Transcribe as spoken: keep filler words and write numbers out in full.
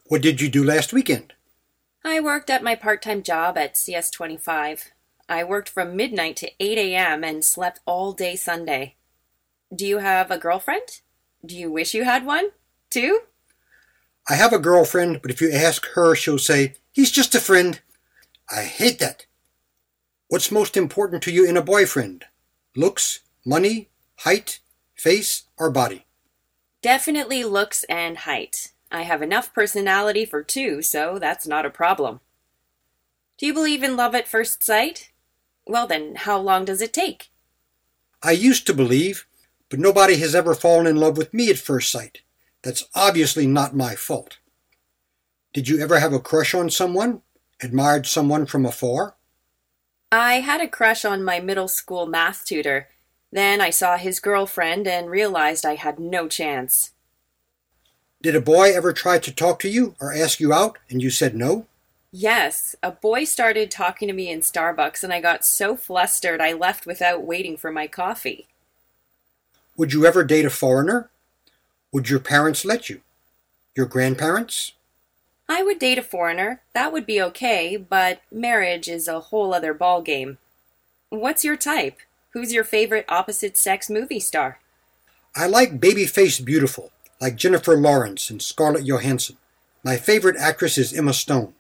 What did you do last weekend? I worked at my part-time job at C S twenty-five. I worked from midnight to eight a m and slept all day Sunday. Do you have a girlfriend? Do you wish you had one, too? I have a girlfriend, but if you ask her, she'll say, "He's just a friend." I hate that. What's most important to you in a boyfriend? Looks, money, height, face, or body? Definitely looks and height. I have enough personality for two, so that's not a problem. Do you believe in love at first sight? Well then, how long does it take? I used to believe, but nobody has ever fallen in love with me at first sight. That's obviously not my fault. Did you ever have a crush on someone? Admired someone from afar? I had a crush on my middle school math tutor. Then I saw his girlfriend and realized I had no chance. Did a boy ever try to talk to you or ask you out and you said no? Yes, a boy started talking to me in Starbucks and I got so flustered I left without waiting for my coffee. Would you ever date a foreigner? Would your parents let you? Your grandparents? I would date a foreigner. That would be okay, but marriage is a whole other ballgame. What's your type? Who's your favorite opposite-sex movie star? I like baby-faced beautiful, like Jennifer Lawrence and Scarlett Johansson. My favorite actress is Emma Stone.